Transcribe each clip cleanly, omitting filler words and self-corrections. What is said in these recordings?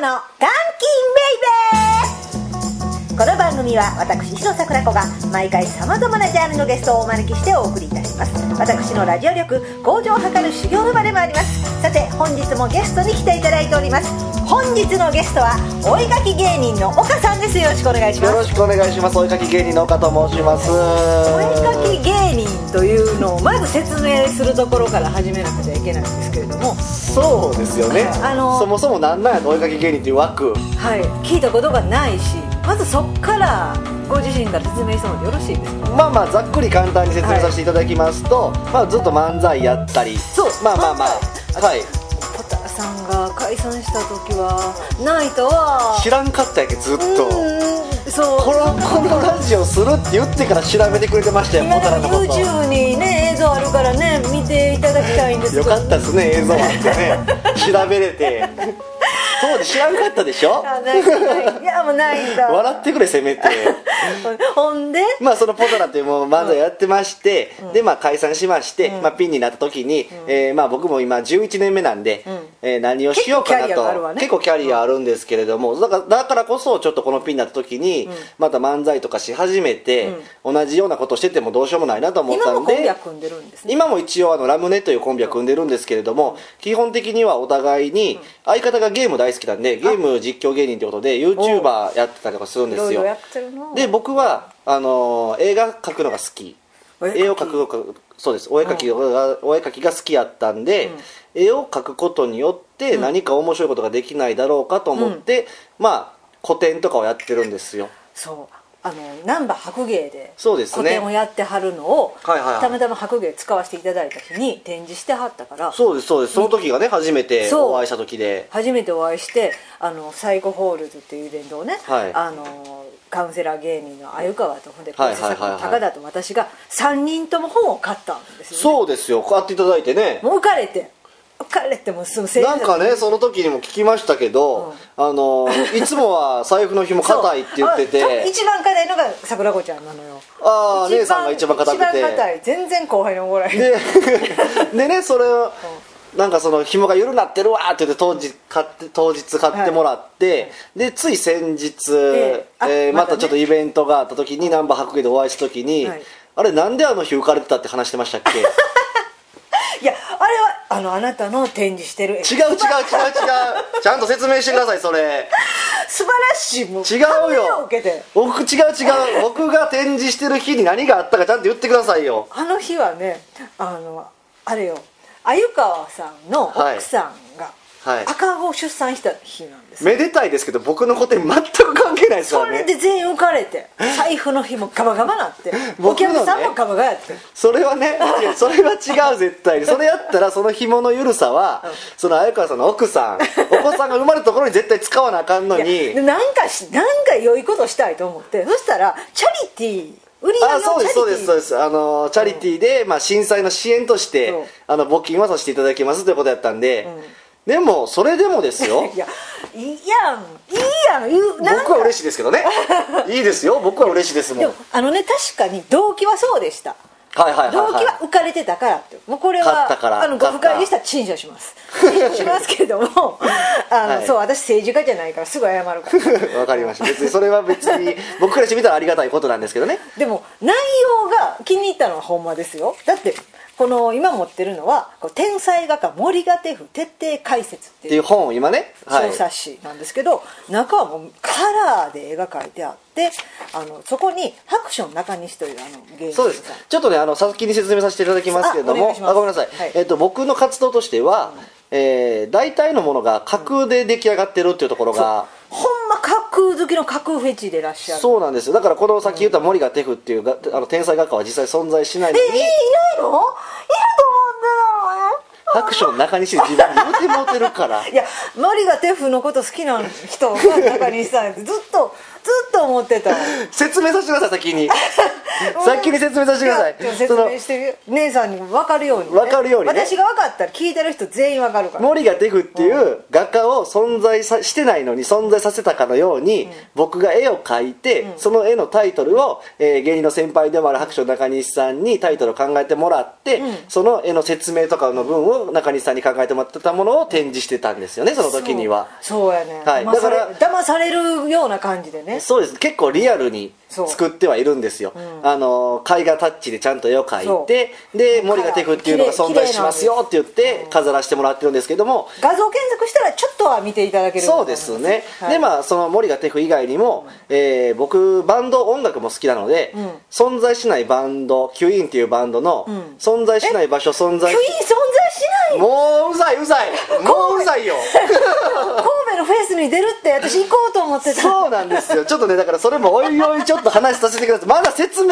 の監禁ベイベー。この番組は私石野桜子が毎回さまざまなジャンルのゲストをお招きしてお送りいたします。私のラジオ力向上を図る修行の場でもあります。さて本日もゲストに来ていただいております。本日のゲストはお絵描き芸人の岡さんです。よろしくお願いします。 よろしくお願いします。お絵描き芸人の岡と申します。 お絵描き芸人というのをまず説明するところから始めなくちゃいけないんですけれども、 そうですよね、そもそもなんなんやとお絵描き芸人という枠、 はい、聞いたことがないし、まずそっからご自身から説明してもらってよろしいですか。 まあざっくり簡単に説明させていただきますと、ずっと漫才やったり、 そうはい、 ポタラさんが解散した時はナイトは知らんかったやけずっと、 そうこのラジオするって言ってから調べてくれてましたよ、ポタラのこと。 YouTube にね映像あるからね見ていただきたいんですけど、 よかったですね、映像あってね調べれて当時知らんかったでしょ。 いやもうないんだ笑ってくれせめてほんでそのポトラっていうもう漫才やってまして、で解散しまして、ピンになった時に、僕も今11年目なんで、何をしようかなと、結構キャリアあるんですけれども、だからこそちょっとこのピンになった時に、また漫才とかし始めて、同じようなことしててもどうしようもないなと思ったんで、 今もコンビは組んでるんですね。 今も一応ラムネというコンビは組んでるんですけれども、基本的にはお互いに相方がゲーム大好きなんで、ゲーム実況芸人ということで YouTuber やってたりとかするんですよ。で僕は映画描くのが好き、絵を描くのが、そうです、お絵描きが好きやったんで、絵を描くことによって何か面白いことができないだろうかと思って、個展とかをやってるんですよ。 そう難波白芸でそうですね、 個展をやってはるのを、たまたま白芸使わせていただいた日に展示してはったから。 そうですそうです、その時がね初めてお会いした時で、 初めてお会いしてサイコホールズっていうイベントをね、カウンセラー芸人の鮎川とほんで構成作の高田と私が3人とも本を買ったんですよね。 そうですよ、買っていただいてね、 もう浮かれてもうすぐなんかね、その時にも聞きましたけど、いつもは財布の紐硬いって言ってて一番硬いのが桜子ちゃんなのよ。 姉さんが一番硬くて、 一番硬い、全然後輩のおごらへんでね、それをなんかその紐が緩なってるわって言って当日買ってもらって、でつい先日、またちょっとイベントがあった時に難波白芸でお会いした時に、あれなんであの日浮かれてたって話してましたっけいやあれはあなたの展示してる違うちゃんと説明してください。それ素晴らしい、もう違うよ、僕が展示してる日に何があったかちゃんと言ってくださいよ。 あの日はねあれよ、鮎川さんの奥さんが赤子を出産した日なんです。 めでたいですけど僕のことに全く関係ないですからね。 それで全員浮かれて財布の紐ガバガバなってお客さんもガバガバやって、 それはねそれは違う、絶対にそれやったらその紐の緩さは、その鮎川さんの奥さんお子さんが生まれたところに絶対使わなあかんのに、 なんか良いことしたいと思って、そしたらチャリティーそうですチャリティーで、震災の支援として募金はさせていただきますということやったんで、でもそれでもですよいやん僕は嬉しいですけどねいいですよ、僕は嬉しいですもん。 でも確かに動機はそうでした。動機は浮かれてたからって、もうこれはご不快でしたら陳謝しますけどもそう、私政治家じゃないからすぐ謝るからわかりました。別にそれは別に僕からしてみたらありがたいことなんですけどね。 でも内容が気に入ったのはほんまですよ。だってこの今持ってるのは天才画家森画テフ徹底解説っていう本を今ね、 小冊子なんですけど、中はもうカラーで絵が描いてあって、そこにハクション中西という芸人さん、 そうです。ちょっとね先に説明させていただきますけれども、ごめんなさい、僕の活動としては、大体のものが架空で出来上がってるっていうところが、 ほんま架空好きの架空フェチでいらっしゃる。 そうなんですよ。だからこのさっき言った森画テフっていう天才画家は実際存在しないのに、 いないの？いると思ってハクション中西で自分に言うてもうてるからいや森画テフのこと好きな人が中西さんってずっとと思ってた。 説明させてください、先に先に説明させてください。 説明して姉さんにも分かるように、ね、 分かるように、ね、 私が分かったら聞いてる人全員分かるから。 森がテフっていう画家を存在してないのに存在させたかのように、僕が絵を描いて、その絵のタイトルを、芸人の先輩でもある白書中西さんにタイトルを考えてもらって、その絵の説明とかの分を中西さんに考えてもらってたものを展示してたんですよね、その時には。 そうやね、 はい、だから騙されるような感じでね。 そうです、結構リアルに作ってはいるんですよ、絵画タッチでちゃんと絵を描いて、で森がテフっていうのが存在しますよって言って飾らせてもらってるんですけども、 画像検索したらちょっとは見ていただける。 そうですね、はい、でまあその森がテフ以外にも、僕バンド音楽も好きなので、存在しないバンドキュイーンっていうバンドの、存在しない場所存在キュイーン存在しない、 もううざいうざいもううざいよ神戸のフェスに出るって私行こうと思ってた。 そうなんですよ、ちょっとね、だからそれもおいおいちょっと話させてください。まだ説明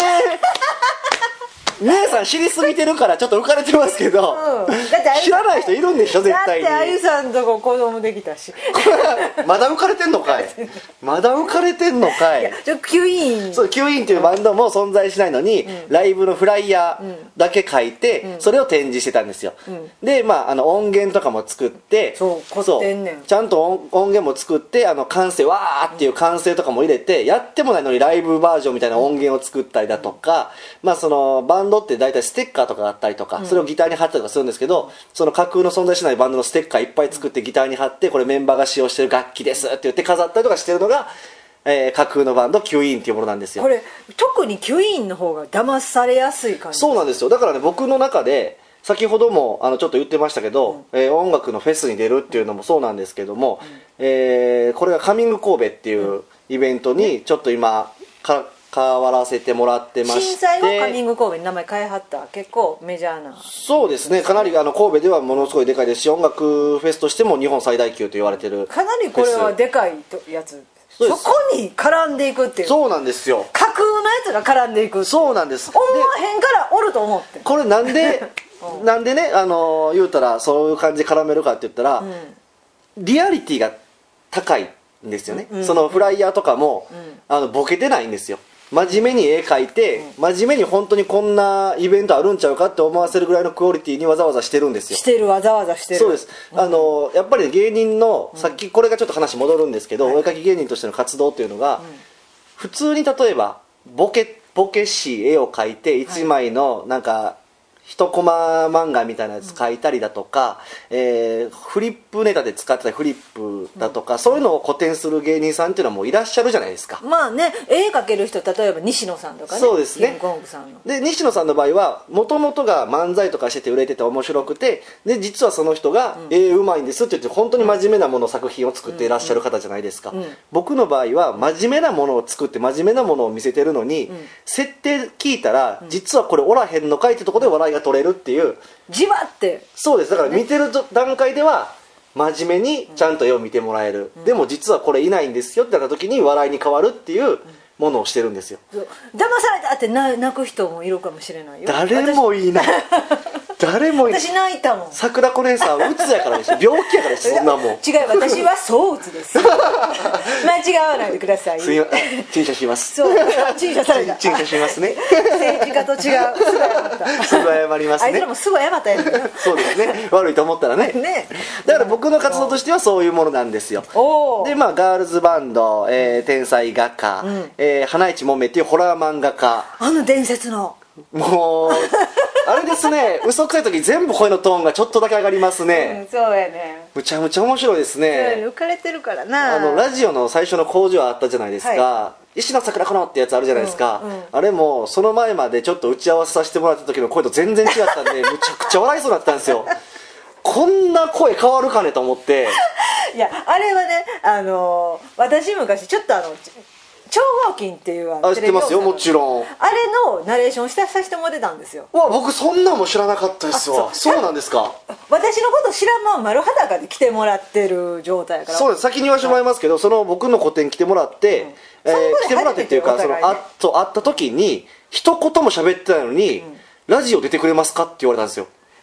姉さん知りすぎてるからちょっと浮かれてますけど、だって知らない人いるんでしょ絶対に。 だってあゆさんとこ子供できたしまだ浮かれてんのかいまだ浮かれてんのかい。 キュイーン、 そうキュイーンっていうバンドも存在しないのに、ライブのフライヤーだけ書いて、それを展示してたんですよ、でまあ音源とかも作って、 そう凝ってんねん、 ちゃんと音源も作って、完成わーっていう完成とかも入れて、やってもないのにライブバージョンみたいな音源を作ったりだとか、まあそのバンドって大体ステッカーとかがあったりとか、それをギターに貼ったりとかするんですけど、その架空の存在しないバンドのステッカーいっぱい作ってギターに貼って、これメンバーが使用してる楽器ですって言って飾ったりとかしてるのが、架空のバンドキュイーンっていうものなんですよ。 これ特にキュイーンの方が騙されやすい感じ。 そうなんですよ。だからね、僕の中で先ほどもちょっと言ってましたけど、音楽のフェスに出るっていうのもそうなんですけども、これがカミング神戸っていうイベントにちょっと今関わらせてもらってまして、 震災後カミング神戸に名前変えはった。結構メジャーな。 そうですね、かなり神戸ではものすごいでかいですし、音楽フェスとしても日本最大級と言われてる。 かなりこれはでかいやつ。そこに絡んでいくっていう。 そうなんですよ、 架空のやつが絡んでいく。 そうなんです。 思わへんからおると思って。 これなんでなんでね、言うたらそういう感じで絡めるかって言ったら、リアリティが高いんですよね、そのフライヤーとかも、ボケてないんですよ。真面目に絵描いて、真面目に本当にこんなイベントあるんちゃうかって思わせるぐらいのクオリティにわざわざしてるんですよ。 してる、わざわざしてる。 そうです。やっぱり、ね、芸人の、さっきこれがちょっと話戻るんですけど、お絵描き芸人としての活動っていうのが、普通に例えばボケしい絵を描いて1枚のなんか一コマ漫画みたいなやつ描いたりだとか、フリップネタで使ってたフリップだとか、そういうのを古典する芸人さんっていうのはもういらっしゃるじゃないですか。 まあね、絵描ける人、例えば西野さんとかね。 そうですね。 キングコングさんの。 で西野さんの場合はもともとが漫才とかしてて売れてて面白くて、で実はその人がうまいんですって言って本当に真面目なもの作品を作っていらっしゃる方じゃないですか。僕の場合は真面目なものを作って真面目なものを見せてるのに、設定聞いたら実はこれおらへんのかいってところで笑いが取れるっていう、 じわって。 そうです。だから見てる段階では真面目にちゃんと絵を見てもらえる、でも実はこれいないんですよってなった時に笑いに変わるっていうものをしてるんですよ。 騙されたって泣く人もいるかもしれないよ。 誰もいない誰もいない。 私泣いたもん。 桜子姉さんはうつやからでしょ、病気やからでしょ、そんなもん。 違う、私はそううつです間違わないでください。 すいません、陳謝します。 そう、陳謝された。 陳謝しますね。 政治家と違う、すぐ謝った。 すぐ謝りますね。 あいつらもすぐ謝ったやん。 そうですね、悪いと思ったらね。 ね、 だから僕の活動としてはそういうものなんですよ。でまあガールズバンド、天才画家、花市もめっていうホラー漫画家、 伝説のもうあれですね、嘘くさい時全部声のトーンがちょっとだけ上がりますね。 そうやね。 むちゃむちゃ面白いですね。 浮かれてるからな。 ラジオの最初の工場あったじゃないですか、石野桜子のってやつあるじゃないですか、あれもその前までちょっと打ち合わせさせてもらった時の声と全然違ったんでむちゃくちゃ笑いそうになったんですよこんな声変わるかねと思って。 いや、あれはね、私昔ちょっと超合金っていう知ってますよ、もちろん。 あれのナレーションさせてもらってたんですよ。 僕そんなんも知らなかったですわ。そうなんですか。 私のこと知らんまま丸裸で来てもらってる状態やから。 そうです。先に言わせてもらいますけど、その僕の個展来てもらって、来てもらってっていうか、会った時に一言も喋ってないのに、ラジオ出てくれますかって言われたんですよ。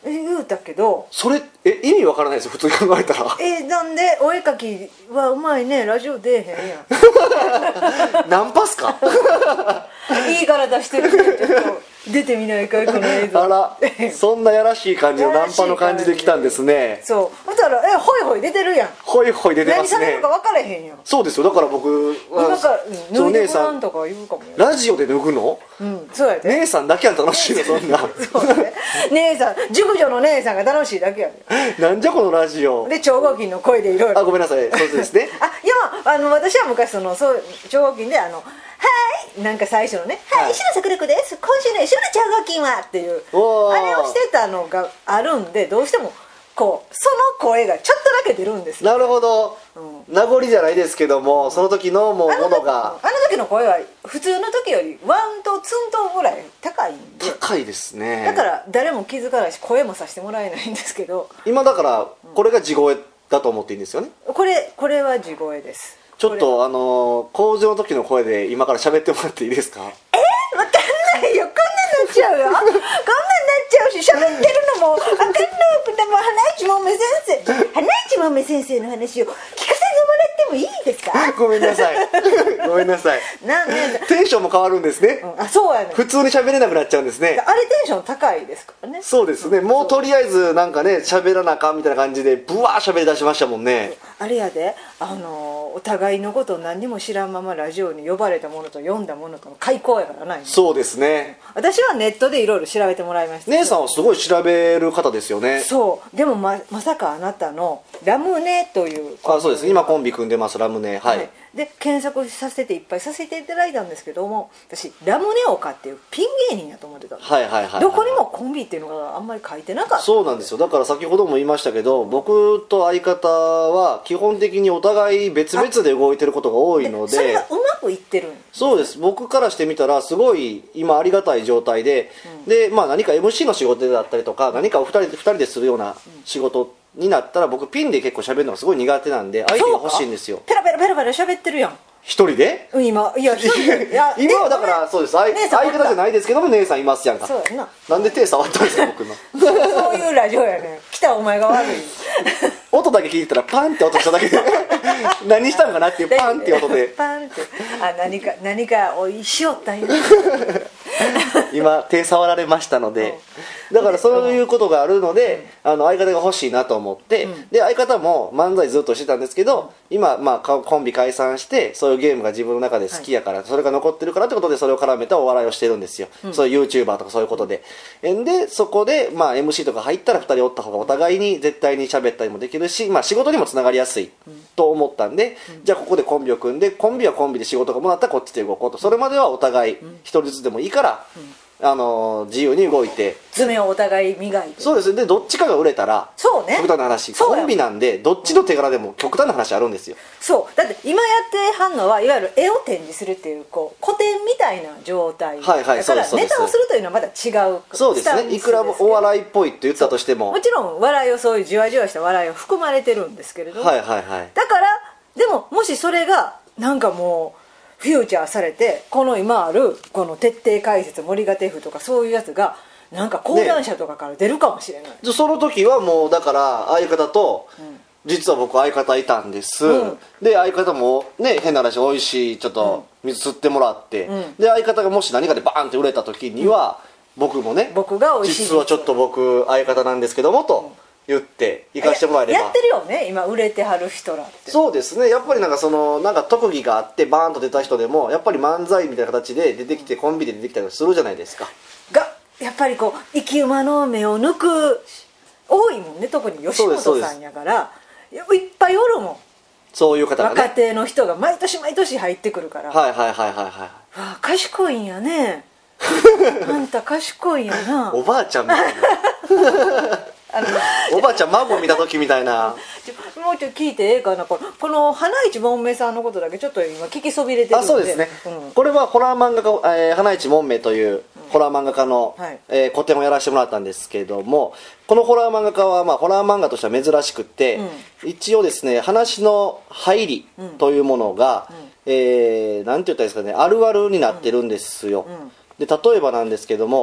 言うたけど、 それ意味わからないですよ普通に考えたら。 なんでお絵描きはうまいね、ラジオ出えへんやんナンパっすかいいから出してるけど、ちょっと出てみないかいこの映像。 あら、そんなやらしい感じのナンパの感じで来たんですね。 そうだからホイホイ出てるやん。 ホイホイ出てますね。 何されるか分からへんやん。 そうですよ。だから僕今から脱いでごらんとか言うかもよ。 ラジオで脱ぐの？ そうやで。 姉さんだけやん楽しいのそんな。 そうね。姉さん、熟女の姉さんが楽しいだけやで。 なんじゃこのラジオ。 で超合金の声でいろいろ。 ごめんなさい。そうですね。 いや私は昔そう超合金ではいなんか最初のね、はい、石野桜子です。今週の石野超合金はっていうあれをしてたのがあるんで、どうしてもこうその声がちょっとだけ出るんですよ。 なるほど。名残じゃないですけども、その時のもうものがあの時の声は普通の時よりワンとツンとぐらい高いんで。 高いですね。 だから誰も気づかないし声もさせてもらえないんですけど、 今だからこれが地声だと思っていいんですよね。 これは地声です。 ちょっと工場の時の声で今から喋ってもらっていいですか？ わかんないよ。こんなんなっちゃうよ。こんなんなっちゃうし、喋ってるのもわかんなくても、花市もめ先生の話を聞かせてもらってもいいですか？ ごめんなさい。ごめんなさい。テンションも変わるんですね。 そうやね。 普通に喋れなくなっちゃうんですね。 あれテンション高いですからね。 そうですね。もうとりあえずなんかね喋らなあかんみたいな感じでブワー喋り出しましたもんね。 あれやで、お互いのことを何にも知らんままラジオに呼ばれたものと読んだものとの開口やからない。 そうですね。 私はネットでいろいろ調べてもらいました。 姉さんはすごい調べる方ですよね。 そうでも まさかあなたのラムネという、 そうです。今コンビ組んでますラムネ。はい。 で検索させていっぱいさせていただいたんですけども、私ラムネオカっていうピン芸人やと思ってたんです。どこにもコンビっていうのがあんまり書いてなかった。 そうなんですよ。だから先ほども言いましたけど、僕と相方は基本的にお互い別々で動いてることが多いので、 それがうまくいってるんです、ね、 そうです。僕からしてみたらすごい今ありがたい状態で、で何か MC の仕事だったりとか何か二人でするような仕事になったら、僕ピンで結構喋るのがすごい苦手なんで相手が欲しいんですよ。 ペラペラペラペラ喋ってるやん一人で。 今いや今はだからそうです。相方じゃないですけども姉さんいますやんか。 そうやな。 なんで手触ったんですか僕の。 そういうラジオやね。来たお前が悪い。 音だけ聞いてたらパンって音しただけで何したんかなっていうパンって音でパンって何かおいしよったんや今手触られましたので、だからそういうことがあるので、相方が欲しいなと思って、で相方も漫才ずっとしてたんですけど、今コンビ解散してそういうゲームが自分の中で好きやから、それが残ってるからってことでそれを絡めたお笑いをしてるんですよ。そういう YouTuber とかそういうことで、でそこでMC とか入ったら2人おった方がお互いに絶対に喋ったりもできるし、仕事にもつながりやすいと思ったんで、じゃあここでコンビを組んで、コンビはコンビで仕事がもらったらこっちで動こうと。それまではお互い一人ずつでもいいから、自由に動いて爪をお互い磨いて。 そうですね。でどっちかが売れたら、 そうね、 極端な話コンビなんでどっちの手柄でも極端な話あるんですよ。 そうだって今やってはんのはいわゆる絵を展示するっていう古典みたいな状態だから、ネタをするというのはまた違う。 そうですね。いくらお笑いっぽいって言ったとしても、 もちろん笑いをそういうじわじわした笑いを含まれてるんですけれども、 だからでももしそれがなんかもうフューチャーされて、この今あるこの徹底解説森がテフとかそういうやつがなんか講談社とかから出るかもしれない、 その時はもうだから相方と、実は僕相方いたんです、で相方もね変な話おいしいちょっと水吸ってもらって、で相方がもし何かでバーンって売れた時には、僕もね僕がおいしい実はちょっと僕相方なんですけどもと、言って行かしてもらえれば。 やってるよね今売れてはる人らって。 そうですね。やっぱりなんか特技があってバーンと出た人でもやっぱり漫才みたいな形で出てきて、コンビで出てきたりするじゃないですか。 がやっぱりこう生き馬の目を抜く多いもんね。特に吉本さんやからいっぱいおるもん、 そういう方がね。 若手の人が毎年毎年入ってくるから、賢いんやねあんた賢いんやなおばあちゃんみたいなおばあちゃん孫見た時みたいな。 もうちょっと聞いてええかな。この花市もんめさんのことだけちょっと今聞きそびれてるんで。 そうですね、これはホラー漫画家、花市もんめというホラー漫画家の、個展をやらせてもらったんですけども、このホラー漫画家は、ホラー漫画としては珍しくって、一応ですね話の入りというものが、なんて言ったらいいですかね、あるあるになってるんですよ。で例えばなんですけども、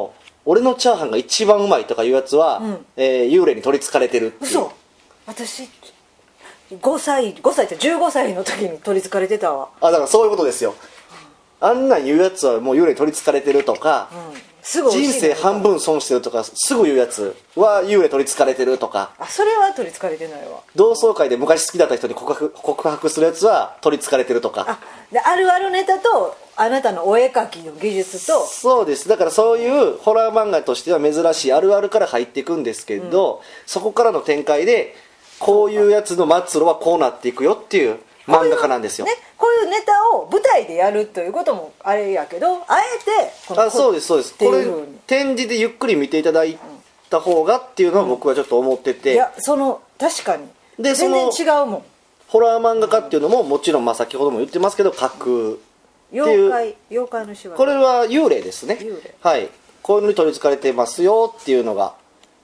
俺のチャーハンが一番うまいとかいうやつは、幽霊に取りつかれてるっていう。 嘘。私5歳って15歳の時に取りつかれてたわ。 だからそういうことですよ。あんなん言うやつはもう幽霊に取りつかれてるとか、 すぐ人生半分損してるとかすぐ言うやつは幽霊取りつかれてるとか。 それは取りつかれてないわ。 同窓会で昔好きだった人に告白するやつは取りつかれてるとか。 であるあるネタとあなたのお絵描きの技術と。 そうです。だからそういうホラー漫画としては珍しいあるあるから入っていくんですけど、そこからの展開でこういうやつの末路はこうなっていくよっていう漫画家なんですよ。 こういうネタを舞台でやるということもあれやけど、あえてそうですそうです。これ展示でゆっくり見ていただいた方がっていうのは僕はちょっと思ってて、 いや確かにで全然違うもん。 ホラー漫画家っていうのももちろん先ほども言ってますけど架空妖怪の仕業。 これは幽霊ですね。はい、こういうのに取りつかれてますよっていうのが。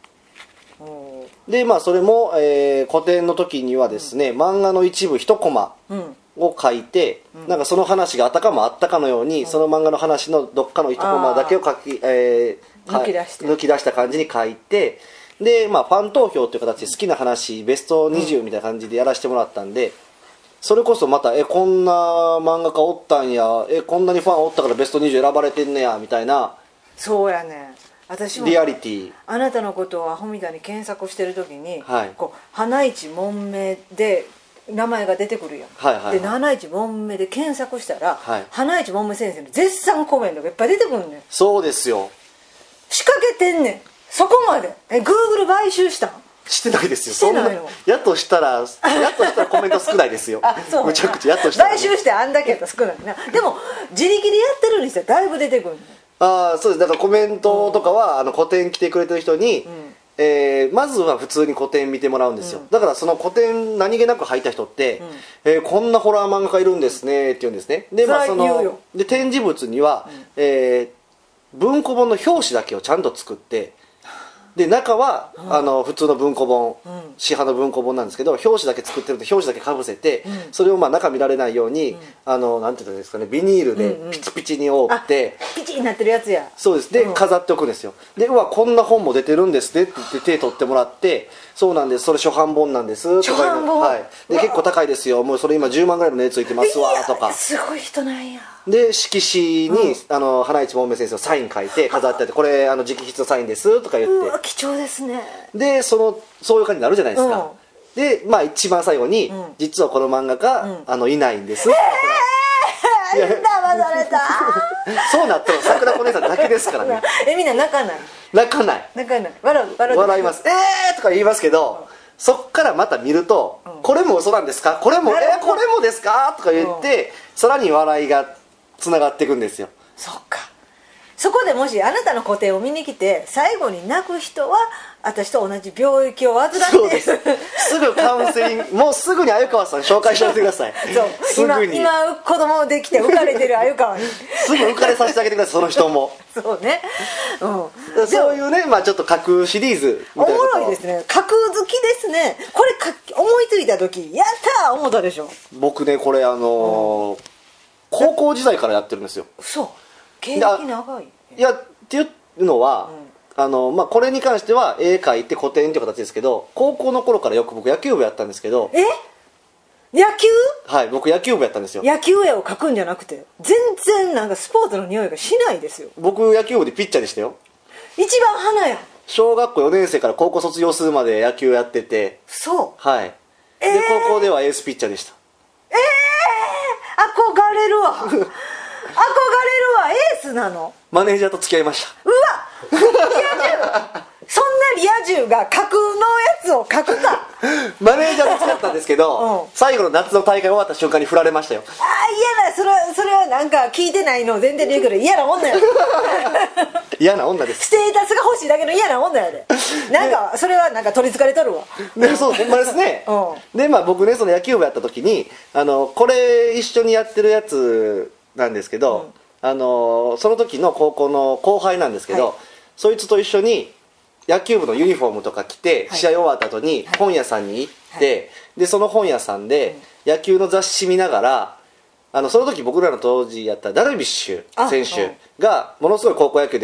でそれも、古典の時にはですね、漫画の一部一コマを書いて、なんかその話があたかもあったかのように、その漫画の話のどっかの一コマだけを抜き出した感じに書いて、でファン投票という形で好きな話ベスト20みたいな感じでやらせてもらったんで、それこそまたこんな漫画家おったんや、こんなにファンおったからベスト20選ばれてんねやみたいな。 そうやね。私もリアリティあなたのことをアホみたいに検索してる時に、 こう花一門目で名前が出てくるやん、で花一門目で検索したら、花一門目先生の絶賛コメントがいっぱい出てくるねん。 そうですよ。 仕掛けてんねん。そこまでGoogle 買収したん？ してないですよ。 してないの。 やっとしたらコメント少ないですよ。 そうむちゃくちゃやっとしたら、 買収してあんだけやったら少ないな。でも自力でやってるにしてはだいぶ出てくるねん。 そうです。だからコメントとかは、個展来てくれてる人に、まずは普通に個展見てもらうんですよ。だからその個展何気なく入った人って、こんなホラー漫画家いるんですねって言うんですね。でで展示物には、文庫本の表紙だけをちゃんと作って、で中は、普通の文庫本、市販の文庫本なんですけど、表紙だけ作ってると表紙だけかぶせて、それを中見られないように、なんていうんですかね、ビニールでピチピチに覆って、 ピチになってるやつや。 そうです。で、飾っておくんですよ。でこんな本も出てるんですねって言って手取ってもらって、そうなんです、それ初版本なんですとか言うの。で結構高いですよ、もうそれ今10万ぐらいの値ついてますわとか。 すごい人なんや。 で色紙に、花一門目先生のサイン書いて飾ってあって、これ直筆のサインですとか言って、 貴重ですね。 でそういう感じになるじゃないですか。で一番最後に、実はこの漫画家、いないんです。騙された。 そうなったら桜子姉さんだけですからね。 みんな泣かない。 笑います。とか言いますけど、そっからまた見ると、これも嘘なんですか、これもですかとか言って、さらに笑いがつながっていくんですよ。 そっか。そこでもしあなたの個展を見に来て最後に泣く人は私と同じ病気を患っている。 そうです。すぐカウンセリング、もうすぐに鮎川さん紹介しておいてください。 そう今子供できて浮かれてる鮎川にすぐ浮かれさせてあげてください、その人も。 そうね、 そういうね、ちょっと架空シリーズみたいな。 おもろいですね。架空好きですね。これ思いついた時やったー思ったでしょ。 僕ねこれ高校時代からやってるんですよ。 そう経歴長い。 いやっていうのは、これに関しては絵描いて個展っていう形ですけど、高校の頃からよく僕野球部やったんですけど。 野球？ はい、僕野球部やったんですよ。 野球絵を描くんじゃなくて全然なんかスポーツの匂いがしないですよ。 僕野球部でピッチャーでしたよ。 一番花や。 小学校4年生から高校卒業するまで野球やってて。 そう。 はい。で高校ではエースピッチャーでした。 憧れるわ。憧れるわ。エースなの？ マネージャーと付き合いました。 うわ、リア充。そんなリア充が架空のやつを書くか。 マネージャーと付き合ったんですけど、最後の夏の大会終わった瞬間に振られましたよ。 嫌だ。それはなんか聞いてないのを前提で言うけど嫌な女やで。 嫌な女です。 ステータスが欲しいだけの嫌な女やで。なんかそれはなんか取りつかれとるわ。 そうほんまですね。で僕ねその野球部やった時にこれ一緒にやってるやつなんですけど、その時の高校の後輩なんですけど、そいつと一緒に野球部のユニフォームとか着て、試合終わった後に本屋さんに行って、でその本屋さんで野球の雑誌見ながら、その時僕らの当時やったダルビッシュ選手がものすごい高校野球で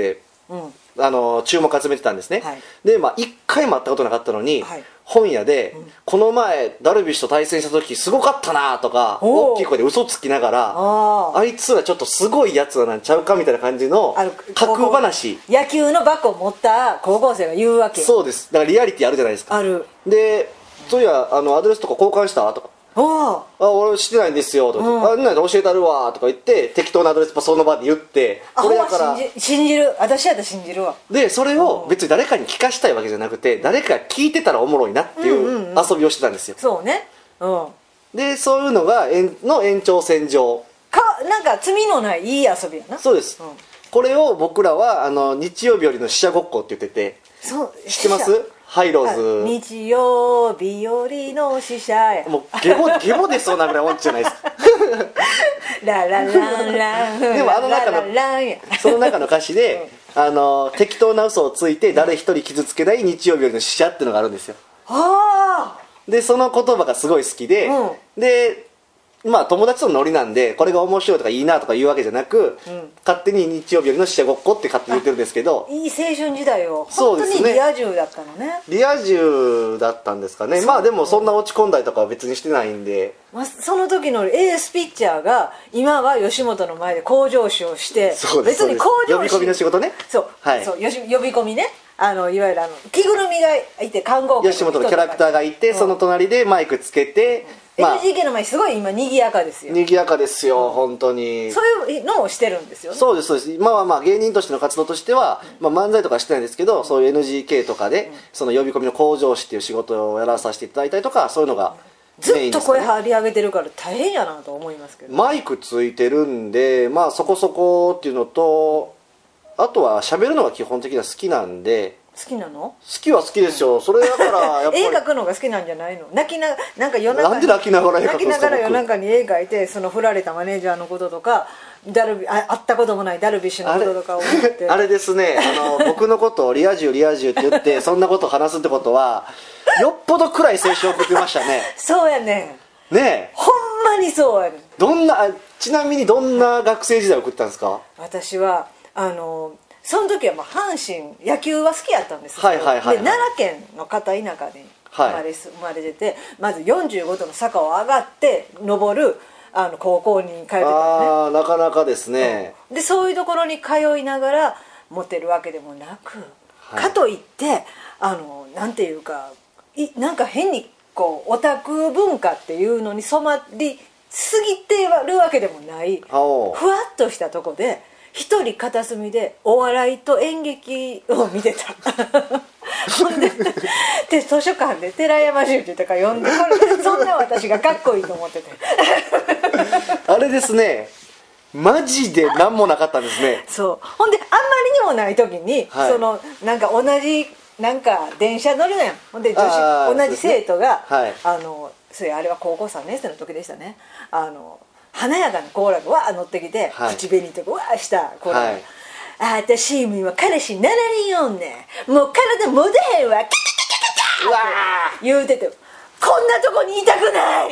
注目集めてたんですね、 はい、 で一回も会ったことなかったのに、はい、本屋で、この前ダルビッシュと対戦した時すごかったなとか大きい声で嘘つきながら あいつらちょっとすごいやつなんちゃうかみたいな感じの架空話、 野球のバッグを持った高校生が言うわけ。 そうです。だからリアリティあるじゃないですか。 ある。 で、そういやアドレスとか交換したとか、俺してないんですよとか、なんで教えたるわとか言って適当なアドレスその場で言って、 これだから信じる、私やったら信じるわ。 でそれを別に誰かに聞かしたいわけじゃなくて、誰かが聞いてたらおもろいなっていう遊びをしてたんですよ。 そうね、 でそういうのがの延長線上なんか罪のないいい遊びやな。 そうです、これを僕らは日曜日よりの死者ごっこって言ってて、知ってます？ハイローズ、 日曜日よりの死者や。 もうゲボでそうなぐらい音痴じゃないですララランランでもその中の歌詞で、適当な嘘をついて誰一人傷つけない日曜日よりの死者っていうのがあるんですよ。でその言葉がすごい好きで、で友達とのノリなんでこれが面白いとかいいなとか言うわけじゃなく、勝手に日曜日よりの死者ごっこって勝手に言ってるんですけど、 いい青春時代を本当にリア充だったのね。 リア充だったんですかね。でもそんな落ち込んだりとかは別にしてないんで、 その時のエースピッチャーが今は吉本の前で向上司をして、別に向上司呼び込みの仕事ね。 そう、呼び込みね、いわゆる着ぐるみがいて看護婦の吉本のキャラクターがいて、その隣でマイクつけて、 NGK の前すごい今賑やかですよ。 賑やかですよ、本当に。 そういうのをしてるんですよね。 そうですそうです。今は芸人としての活動としては、漫才とかしてないんですけど、そういう NGK とかで、その呼び込みの向上師っていう仕事をやらさせていただいたりとか、そういうのがずっと声張り上げてるから大変やなと思いますけど。 マイクついてるんで、そこそこっていうのと、あとは喋るのが基本的には好きなんで。 好きなの？ 好きは好きですよ。それだからやっぱり絵描くのが好きなんじゃないの？なんか夜中になんで泣きながら絵描くんですか？ 夜中に絵描いて、その振られたマネージャーのこととか、会ったこともないダルビッシュのこととかを思ってあれですね、僕のことをリア充って言ってそんなことを話すってことはよっぽど暗い青春を送ってましたね。 そうやねねえ、 ほんまにそうやね。 ちなみにどんな学生時代を送ったんですか？ 私はその時は阪神野球は好きやったんですけど、で奈良県の片田舎に生まれてて、まず45度の坂を上がって登る高校に通ってたのね。 なかなかですね、 でそういうところに通いながらモテるわけでもなく、かといってなんていうかなんか変にオタク文化っていうのに染まりすぎてるわけでもない、ふわっとしたとこで一人片隅でお笑いと演劇を見てたほんで図書館で寺山修司とか読んで、そんな私がかっこいいと思っててあれですね、マジで何もなかったんですね。 そう、ほんであんまりにもない時に、なんか同じなんか電車乗るのやん。ほんで同じ生徒が、あれは高校3年生の時でしたね、華やかなコーラがわー乗ってきて、口紅とかわーしたコーラが、私今彼氏7人おんねん、もう体もでへんわ、キャキャキャキャキャって言うてて、こんなとこにいたくない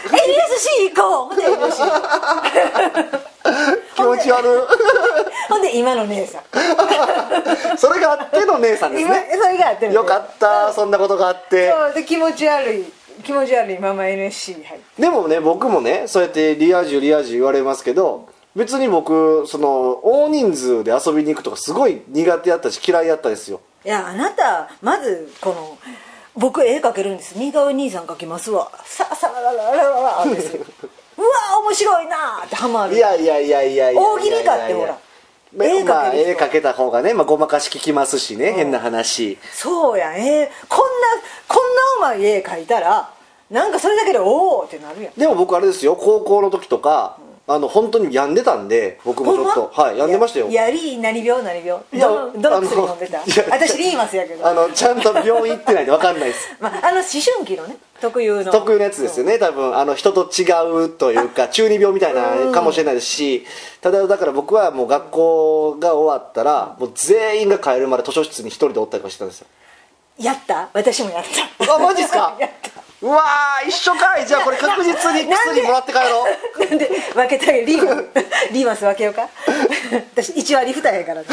NSC 行こう。ほんで NSC 気持ち悪いほんで今の姉さんそれがあっての姉さんですね。 それがあってのよかった、そんなことがあって。 そうで気持ち悪いまま NSC に入って。 でもね、僕もねそうやってリア充言われますけど、別に僕大人数で遊びに行くとかすごい苦手やったし嫌いやったですよ。 いや、あなたまず僕絵描けるんです、似顔絵兄さん描きますわ、さららららららですようわ面白いなってハマる。いや大喜利かってほら絵描けた方がね、ごまかし聞きますしね、変な話。 そうや、こんなうまい絵描いたらなんかそれだけでおおってなるやん。 でも僕あれですよ、高校の時とか本当に病んでたんで、僕もちょっと病んでましたよ。 何病どの薬飲んでた？私リーマスやけどちゃんと病院行ってないと分かんないです。 思春期のね特有のやつですよね、多分人と違うというか中二病みたいなかもしれないですし、ただだから僕はもう学校が終わったらもう全員が帰るまで図書室に一人でおったりとかしてたんですよ。 やった？私もやった。 マジっすか？ やった。 うわー一緒かい。じゃあこれ確実に薬もらって帰ろう。 なんで分けてあげる。リーマス分けようか。私1割負担やから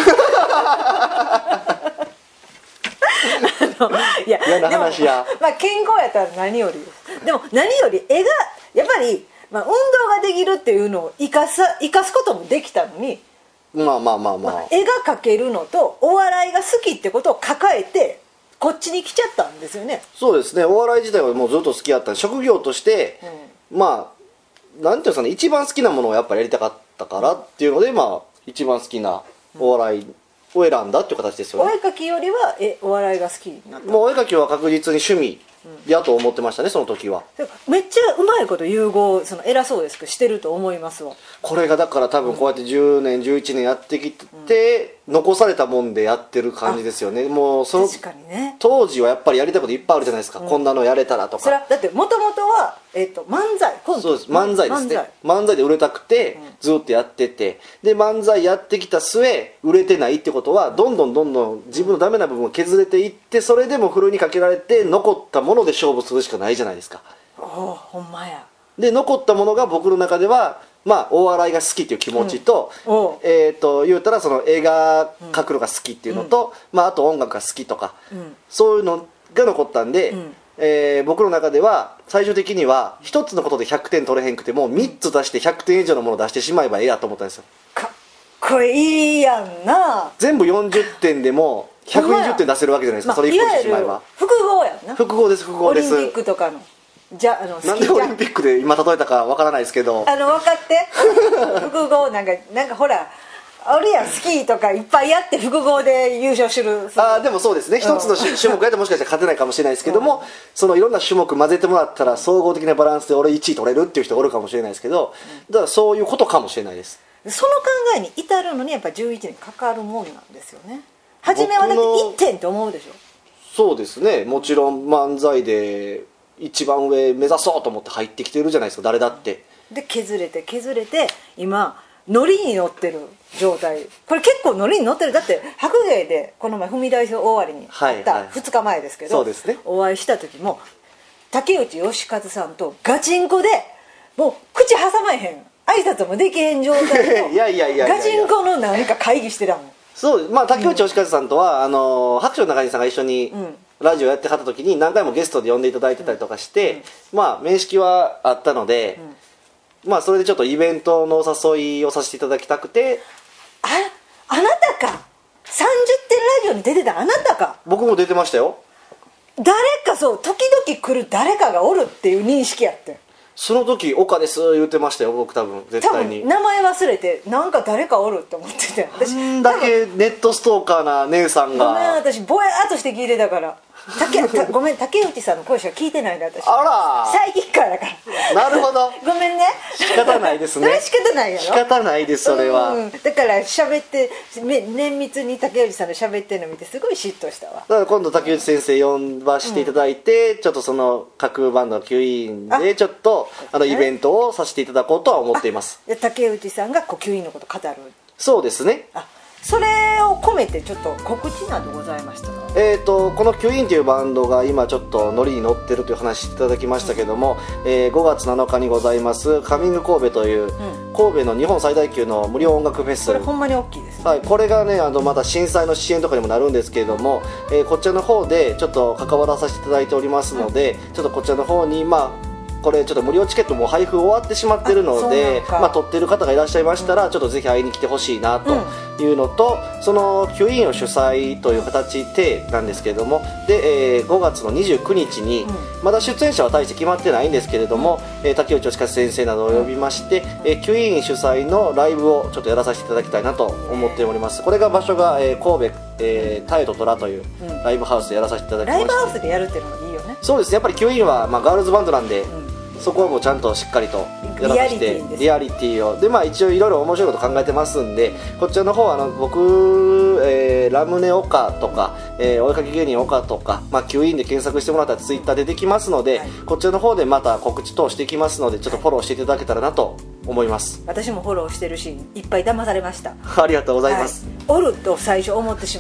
いや嫌な話や。 まあ健康やったら何よりです。でも何より絵がやっぱり、まあ、運動ができるっていうのを生かすこともできたのに、 まあ絵が描けるのとお笑いが好きってことを抱えてこっちに来ちゃったんですよね。 そうですね。お笑い自体はもうずっと好きだった職業として、まあなんていうんですかね、一番好きなものをやっぱりやりたかったからっていうので、まあ一番好きなお笑いを選んだっていう形ですよね。 お絵描きよりはお笑いが好きになった。 もうお絵描きは確実に趣味やと思ってましたね、その時は。 めっちゃうまいこと融合、その偉そうですけどしてると思いますわ。 これがだから多分こうやって10年11年やってきて、残されたもんでやってる感じですよね。もうその確かにね、 当時はやっぱりやりたいこといっぱいあるじゃないですか、こんなのやれたらとか。 それはだってもともとは、漫才コント。 そうです、漫才ですね。漫才で売れたくてずっとやってて、で漫才やってきた末売れてないってことはどんどん自分のダメな部分を削れていって、それでもふるいにかけられて残ったもので勝負するしかないじゃないですか。 ほんまや。 で残ったものが僕の中では、まあ、お笑いが好きっていう気持ちと、言うたらその映画描くのが好きっていうのと、まあ、あと音楽が好きとか、そういうのが残ったんで、僕の中では最終的には一つのことで100点取れへんくても3つ出して100点以上のものを出してしまえばええやと思ったんですよ。 かっこいいやんな。 全部40点でも120点出せるわけじゃないですか、それ1個してしまえば。 複合やんな。 複合です、複合です。 オリンピックとかのなんでオリンピックで今例えたかわからないですけど、 分かって複合なんかほらあるやん、スキーとかいっぱいやって複合で優勝する。 でもそうですね、一つの種目やってもしかしたら勝てないかもしれないですけども、そのいろんな種目混ぜてもらったら総合的なバランスで俺1位取れるっていう人がおるかもしれないですけど、だからそういうことかもしれないです。 その考えに至るのにやっぱ11年かかるもんなんですよね。初めはだって1点って思うでしょ。 そうですね、もちろん漫才で一番上目指そうと思って入ってきてるじゃないですか、誰だって。で削れて今ノリに乗ってる状態。これ結構ノリに乗ってる。だって白芸でこの前踏み台表終わりに会った2日前ですけど、 そうですね、 お会いした時も竹内義和さんとガチンコでもう口挟まえへん、挨拶もできへん状態のガチンコの何か会議してたもん。 そう、まあ、竹内義和さんとは、白鳥の中西さんが一緒にラジオやってはった時に何回もゲストで呼んでいただいてたりとかして、まあ面識はあったので、まあそれでちょっとイベントのお誘いをさせていただきたくて。 あなたか、30点ラジオに出てたあなたか。 僕も出てましたよ。 誰か、そう時々来る誰かがおるっていう認識やって。 その時岡です言ってましたよ、僕。多分絶対に名前忘れてなんか誰かおるって思ってて、 私だけネットストーカーな姉さんが。 ごめん、私ぼやっとして聞いてたからごめん、竹内さんの声しか聞いてないんだ私。 あら、 最近からだからなるほどごめんね、 仕方ないですね。 仕方ないやろ、 仕方ないです、それは。 だから喋って綿密に竹内さんの喋ってるの見てすごい嫉妬したわ。だから今度竹内先生呼ばせていただいて、ちょっとその架空バンドの吸引でちょっとイベントをさせていただこうとは思っています。 で竹内さんが吸引のこと語る。 そうですね。 それを込めてちょっと告知などございましたら、 このキュイーンというバンドが今ちょっとノリに乗ってるという話していただきましたけども、5月7日にございますカミング神戸という、神戸の日本最大級の無料音楽フェス。 これほんまに大きいですね。 はい、これがねまた震災の支援とかにもなるんですけれども、こちらの方でちょっと関わらさせていただいておりますので、ちょっとこちらの方にこれちょっと無料チケットも配布終わってしまってるので、取ってる方がいらっしゃいましたら、ちょっとぜひ会いに来てほしいなというのと、そのキュイーンを主催という形でなんですけれども、で、5月の29日に、まだ出演者は大して決まってないんですけれども、竹内義和先生などを呼びまして、キュイーン主催のライブをちょっとやらさせていただきたいなと思っております。これが場所が、神戸タイと虎というライブハウスでやらさせていただきまして、 ライブハウスでやるっていうのがいいよね。 そうですね、やっぱりキュイーンは、ガールズバンドなんで、そこはもうちゃんとしっかりとやらさせてリアリティをで、一応いろいろ面白いこと考えてますんで、こちらの方は僕、ラムネオカとか、お絵かき芸人オカとか、キュイーンで検索してもらったらツイッター出てきますので、こちらの方でまた告知等していきますので、ちょっとフォローしていただけたらなと思います。 私もフォローしてるし、いっぱい騙されました。 ありがとうございます。 おると最初思ってしまうね。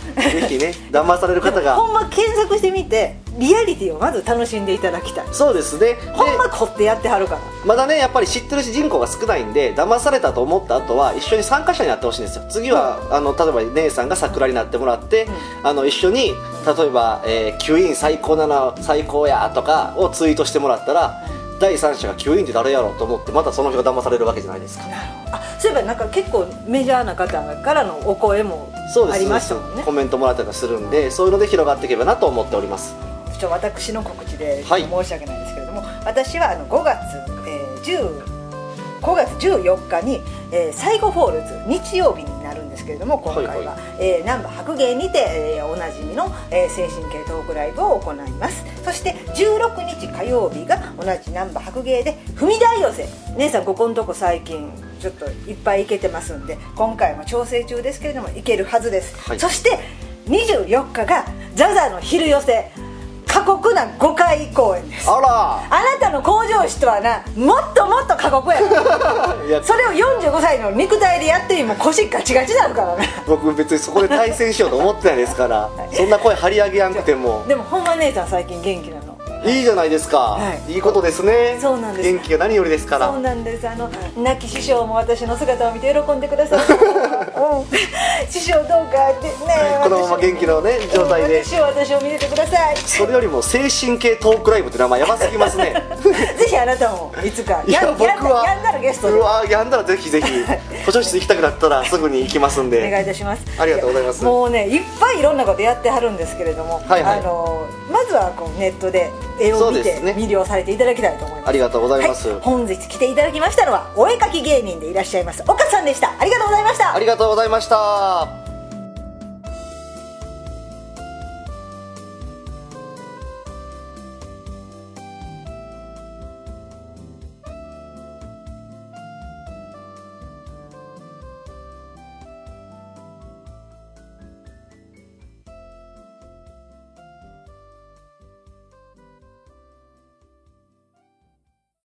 ぜひね騙される方がほんま検索してみてリアリティをまず楽しんでいただきたい。 そうですね。 ほんま凝ってやってはるから。 まだねやっぱり知ってる人口が少ないんで、騙されたと思った後は一緒に参加者になってほしいんですよ。次は、例えば姉さんが桜になってもらって、一緒に例えば、吸引最高なの最高やとかをツイートしてもらったら、第三者が吸引って誰やろうと思ってまたその人が騙されるわけじゃないですか。 そういえばなんか結構メジャーな方からのお声もありましたもんね。 コメントもらったりするんで、そういうので広がっていけばなと思っております。 私の告知で申し訳ないんですけれども、私は5月14日に、最後フォールズ日曜日になるんですけれども、今回は難波白芸にて、おなじみの、精神系トークライブを行います。そして16日火曜日が同じ難波白芸で踏み台寄せ。姉さんここのとこ最近ちょっといっぱい行けてますんで、今回も調整中ですけれども行けるはずです、そして24日がザザの昼寄せ、過酷な5回公演です。あなたの向上心とはな、もっともっと過酷やそれを45歳の肉体でやっても腰ガチガチになるからね。 僕別にそこで対戦しようと思ってないですからそんな声張り上げやんくても。 でもほんま姉さん最近元気なの。 いいじゃないですか、いいことですね。 そうなんです。 元気が何よりですから。 そうなんです。亡き師匠も私の姿を見て喜んでください師匠どうかってね、 このまま元気のね状態で私を見ててください。 それよりも精神系トークライブって名前やばすぎますねぜひあなたもいつかやんだらゲストで、 やんだらぜひぜひ図書室行きたくなったらすぐに行きますんでお願いいたします。 ありがとうございます。 もうねいっぱいいろんなことやってはるんですけれども、まずはこうネットで絵を見て魅了されていただきたいと思います。 ありがとうございます、 本日来ていただきましたのはお絵描き芸人でいらっしゃいます岡さんでした。ありがとうございました。 ありがとうございました。